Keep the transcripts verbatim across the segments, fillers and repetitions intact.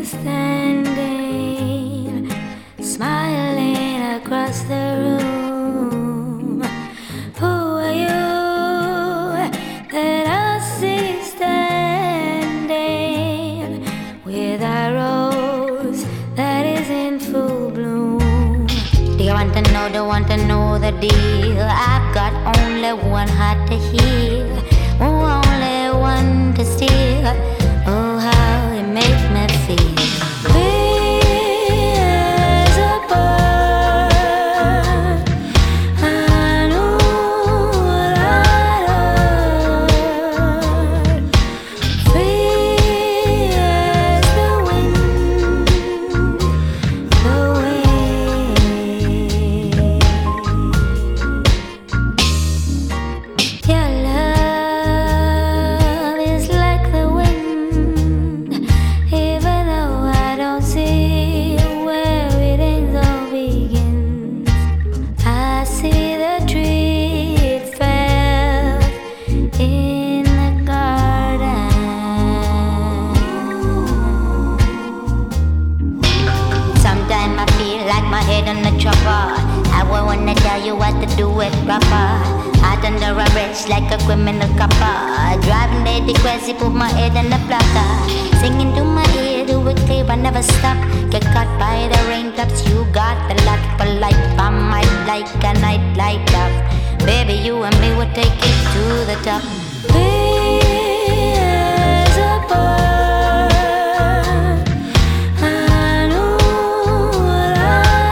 standing, smiling across the room. Who are you that I see standing with a rose that is in full bloom? Do you want to know, do you want to know the deal? I've got only one heart to heal, only one to steal. Oh, how it makes me feel. Free as a bird, I know what I heard. Free as the wind, the wind. Your love is like the wind, even though I don't see where it ends or begins. I see the tree it fell in the garden. Sometimes I feel like my head on the chopper. I won't wanna tell you what to do it proper. Out under arrest like a criminal copper. Driving lady crazy, put my head in the blocker. Singing to my ear, do it clear, I never stop. Get caught by the raindrops, you got the lot for life. I might like a night light up. Baby, you and me will take it to the top. Free as a bird, I know what I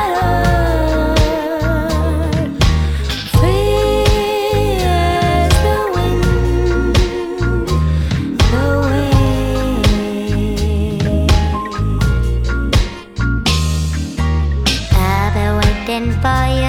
heard. Free as the wind, the wind. I've been waiting for you